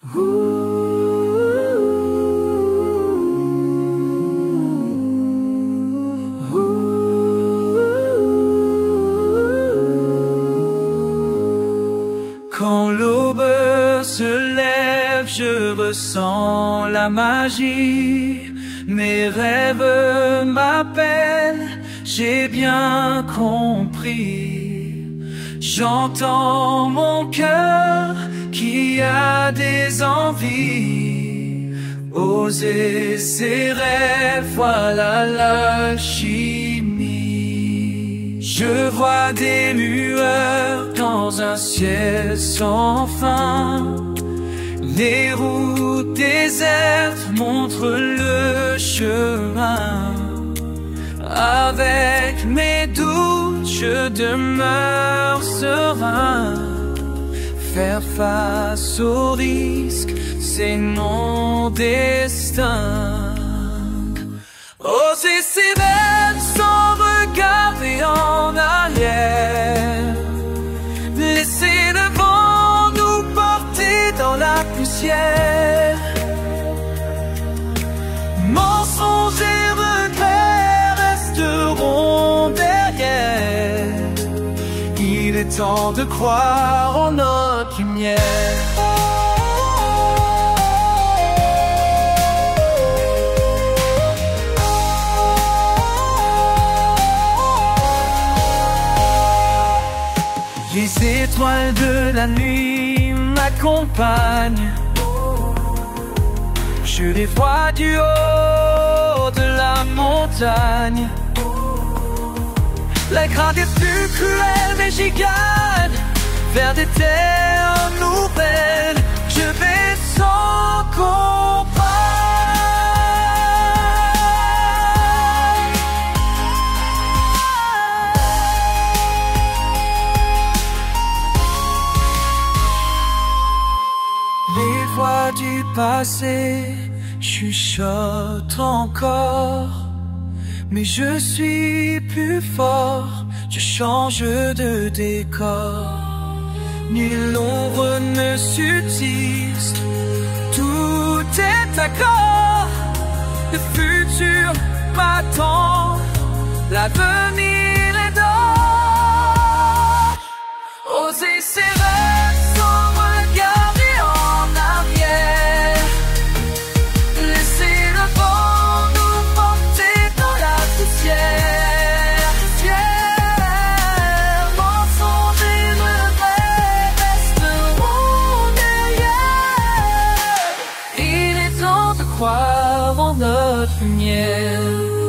Quand l'aube se lève, je ressens la magie. Mes rêves m'appellent, j'ai bien compris. J'entends mon cœur qui a des envies. Oser ses rêves, voilà l'alchimie. Je vois des lueurs dans un ciel sans fin. Les routes désertes montrent le chemin. Avec mes doutes, je demeure serein. Faire face aux risques, c'est mon destin. Oser s'éveiller sans regarder en arrière. Laisser le vent nous porter dans la poussière. Mensonges et regrets resteront derrière. Il est temps de croire en notre lumière. Les étoiles de la nuit m'accompagnent. Je les vois du haut de la montagne. La grande est plus cruelle mais j'y gagne. Vers des terres nouvelles, je vais sans compagne. Les voix du passé chuchotent encore. Mais je suis plus fort, je change de décor. Nulle ombre ne subsiste, tout est d'accord. Le futur m'attend, l'avenir est d'or. Oser ses rêves sans regarder en arrière. Laisser le vent nous porter dans la poussière. Mensonges et regrets resteront derrière. Il est temps de croire en notre lumière.